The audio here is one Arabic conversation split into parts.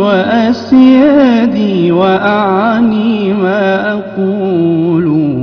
وأسيادي وأعني ما أقول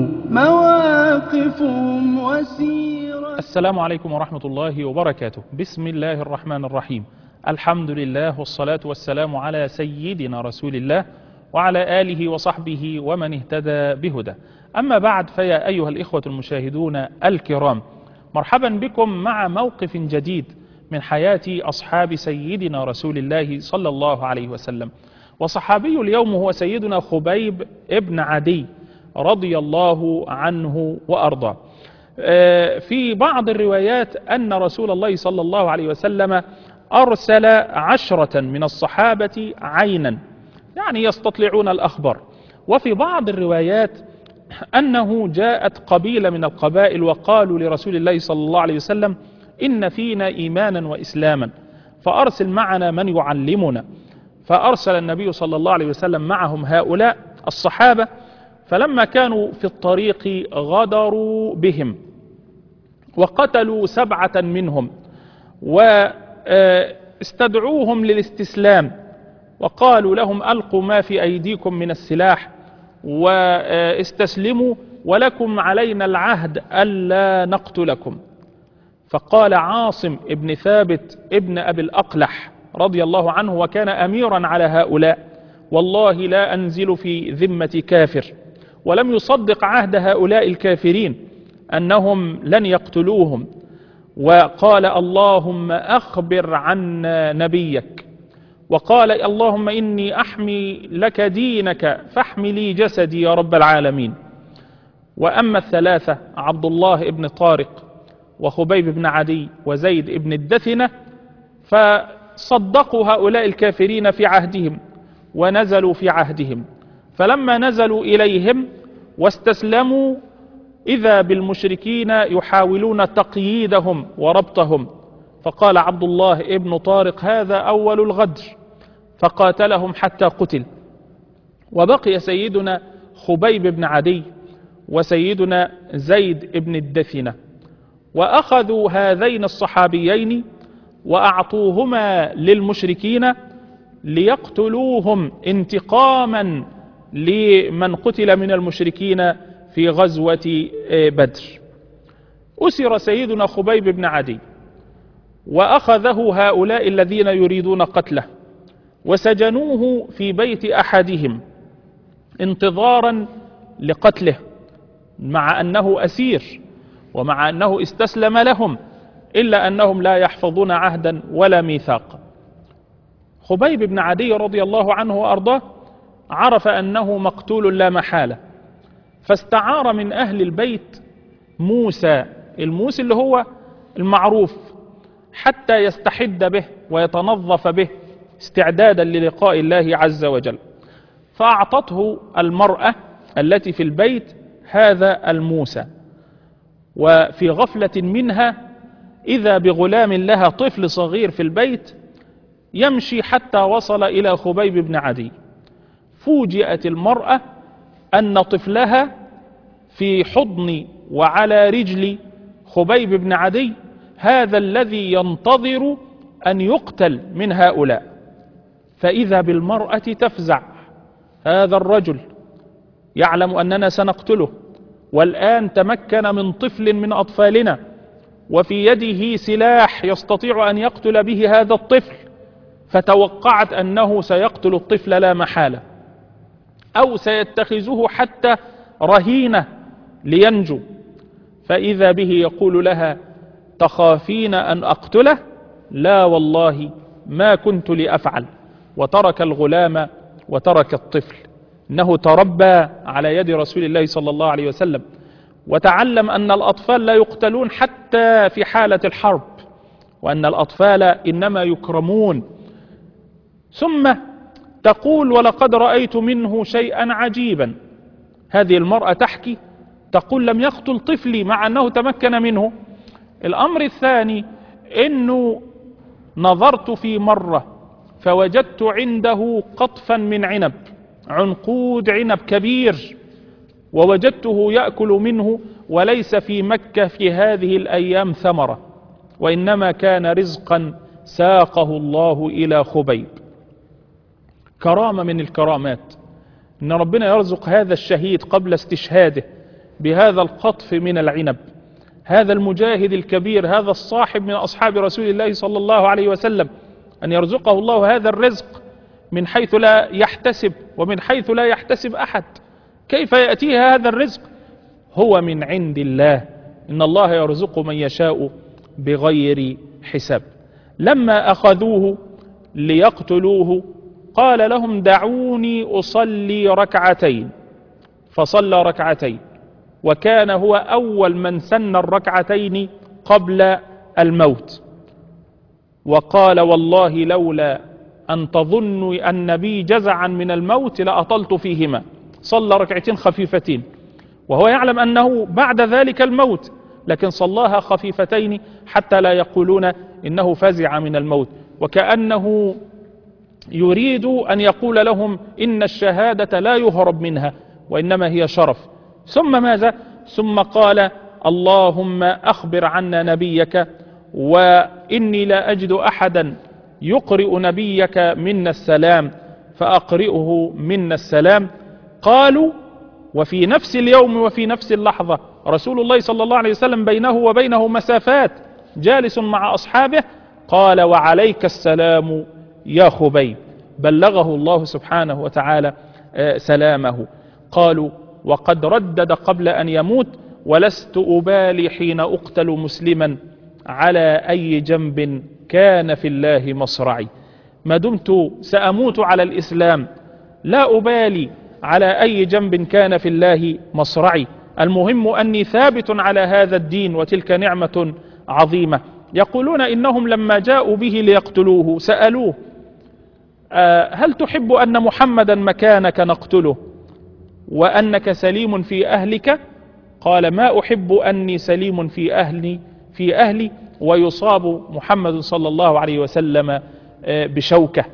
مواقفهم وسيرة. السلام عليكم ورحمة الله وبركاته. بسم الله الرحمن الرحيم. الحمد لله والصلاة والسلام على سيدنا رسول الله وعلى آله وصحبه ومن اهتدى بهدى. أما بعد، فيا أيها الإخوة المشاهدون الكرام، مرحبا بكم مع موقف جديد من حياة أصحاب سيدنا رسول الله صلى الله عليه وسلم. وصحابي اليوم هو سيدنا خبيب ابن عدي رضي الله عنه وأرضاه. في بعض الروايات أن رسول الله صلى الله عليه وسلم أرسل 10 من الصحابة عينا، يعني يستطلعون الأخبار. وفي بعض الروايات أنه جاءت قبيلة من القبائل وقالوا لرسول الله صلى الله عليه وسلم: إن فينا إيمانا وإسلاما فأرسل معنا من يعلمنا. فأرسل النبي صلى الله عليه وسلم معهم هؤلاء الصحابة، فلما كانوا في الطريق غدروا بهم وقتلوا 7 منهم واستدعوهم للاستسلام، وقالوا لهم: ألقوا ما في أيديكم من السلاح واستسلموا ولكم علينا العهد ألا نقتلكم. فقال عاصم ابن ثابت ابن أبي الأقلح رضي الله عنه، وكان أميرا على هؤلاء: والله لا أنزل في ذمة كافر. ولم يصدق عهد هؤلاء الكافرين أنهم لن يقتلوهم، وقال: اللهم أخبر عنا نبيك. وقال: اللهم إني أحمي لك دينك فاحمي لي جسدي يا رب العالمين. وأما الثلاثة عبد الله ابن طارق وخبيب بن عدي وزيد ابن الدثنة فصدقوا هؤلاء الكافرين في عهدهم ونزلوا في عهدهم. فلما نزلوا إليهم واستسلموا إذا بالمشركين يحاولون تقييدهم وربطهم، فقال عبد الله ابن طارق: هذا أول الغدر، فقاتلهم حتى قتل. وبقي سيدنا خبيب بن عدي وسيدنا زيد ابن الدثنة، وأخذوا هذين الصحابيين وأعطوهما للمشركين ليقتلوهم انتقاما لمن قتل من المشركين في غزوة بدر. أسر سيدنا خبيب بن عدي وأخذه هؤلاء الذين يريدون قتله وسجنوه في بيت أحدهم انتظارا لقتله، مع أنه أسير ومع أنه استسلم لهم، إلا أنهم لا يحفظون عهدا ولا ميثاق. خبيب بن عدي رضي الله عنه وأرضاه عرف أنه مقتول لا محالة، فاستعار من أهل البيت موسى، الموسى اللي هو المعروف، حتى يستحد به ويتنظف به استعدادا للقاء الله عز وجل. فأعطته المرأة التي في البيت هذا الموسى، وفي غفلة منها إذا بغلام لها طفل صغير في البيت يمشي حتى وصل إلى خبيب بن عدي. فوجئت المرأة أن طفلها في حضن وعلى رجل خبيب بن عدي، هذا الذي ينتظر أن يقتل من هؤلاء. فإذا بالمرأة تفزع: هذا الرجل يعلم أننا سنقتله، والآن تمكن من طفل من أطفالنا وفي يده سلاح يستطيع أن يقتل به هذا الطفل. فتوقعت أنه سيقتل الطفل لا محالة، أو سيتخذه حتى رهينة لينجو. فإذا به يقول لها: تخافين أن أقتله؟ لا والله ما كنت لأفعل. وترك الغلام وترك الطفل. إنه تربى على يد رسول الله صلى الله عليه وسلم، وتعلم أن الأطفال لا يقتلون حتى في حالة الحرب، وأن الأطفال إنما يكرمون. ثم تقول: ولقد رأيت منه شيئا عجيبا. هذه المرأة تحكي تقول: لم يقتل طفلي مع أنه تمكن منه. الأمر الثاني أنه نظرت في مرة فوجدت عنده قطفا من عنب، عنقود عنب كبير، ووجدته يأكل منه، وليس في مكة في هذه الأيام ثمرة، وإنما كان رزقا ساقه الله إلى خبيب. كرامة من الكرامات إن ربنا يرزق هذا الشهيد قبل استشهاده بهذا القطف من العنب، هذا المجاهد الكبير، هذا الصاحب من أصحاب رسول الله صلى الله عليه وسلم، أن يرزقه الله هذا الرزق من حيث لا يحتسب ومن حيث لا يحتسب أحد. كيف يأتيه هذا الرزق؟ هو من عند الله، إن الله يرزق من يشاء بغير حساب. لما أخذوه ليقتلوه قال لهم دعوني أصلي ركعتين، فصلى ركعتين، وكان هو أول من سن الركعتين قبل الموت، وقال والله لولا أن تظنوا أن بي جزعا من الموت لأطلت فيهما. صلى ركعتين خفيفتين وهو يعلم أنه بعد ذلك الموت، لكن صلاها خفيفتين حتى لا يقولون إنه فزع من الموت، وكأنه يريد أن يقول لهم إن الشهادة لا يهرب منها وإنما هي شرف. ثم ماذا؟ ثم قال اللهم أخبر عنا نبيك، وإني لا أجد أحدا يقرئ نبيك منا السلام فأقرئه منا السلام. قالوا وفي نفس اليوم وفي نفس اللحظة رسول الله صلى الله عليه وسلم بينه وبينه مسافات، جالس مع أصحابه، قال وعليك السلام يا خبيب، بلغه الله سبحانه وتعالى سلامه. قالوا وقد ردد قبل أن يموت ولست أبالي حين أقتل مسلما على أي جنب كان في الله مصرعي، ما دمت سأموت على الإسلام لا أبالي على أي جنب كان في الله مصرعي، المهم أني ثابت على هذا الدين، وتلك نعمة عظيمة. يقولون إنهم لما جاءوا به ليقتلوه سألوه هل تحب أن محمدا مكانك نقتله وأنك سليم في أهلك؟ قال ما أحب أني سليم في أهلي ويصاب محمد صلى الله عليه وسلم بشوكة.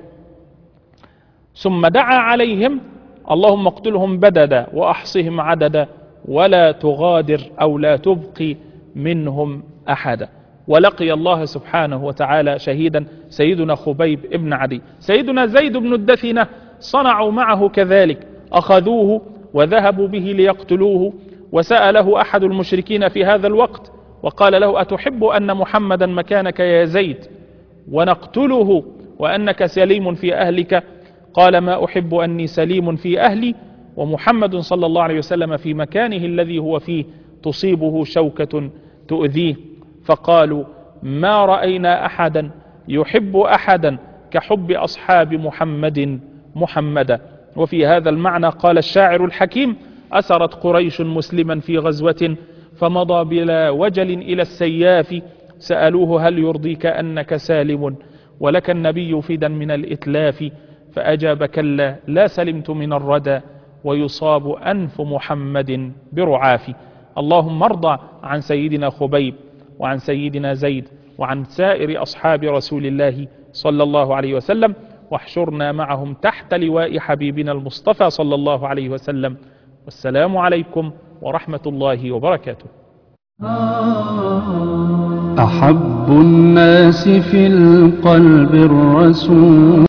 ثم دعا عليهم اللهم اقتلهم بددا وأحصهم عددا ولا تغادر أو لا تبقي منهم أحدا. ولقي الله سبحانه وتعالى شهيدا سيدنا خبيب ابن عدي. سيدنا زيد بن الدثنة صنعوا معه كذلك، أخذوه وذهبوا به ليقتلوه، وسأله أحد المشركين في هذا الوقت وقال له أتحب أن محمدا مكانك يا زيد ونقتله وأنك سليم في أهلك؟ قال ما أحب أني سليم في أهلي ومحمد صلى الله عليه وسلم في مكانه الذي هو فيه تصيبه شوكة تؤذيه. فقالوا ما رأينا أحدا يحب أحدا كحب أصحاب محمدا. وفي هذا المعنى قال الشاعر الحكيم أسرت قريش مسلما في غزوة فمضى بلا وجل إلى السياف، سألوه هل يرضيك أنك سالم ولك النبي فدا من الإتلاف، فأجاب كلا لا سلمت من الردى ويصاب أنف محمد برعاف. اللهم ارضى عن سيدنا خبيب وعن سيدنا زيد وعن سائر أصحاب رسول الله صلى الله عليه وسلم، واحشرنا معهم تحت لواء حبيبنا المصطفى صلى الله عليه وسلم. والسلام عليكم ورحمة الله وبركاته. أحب الناس في القلب الرسول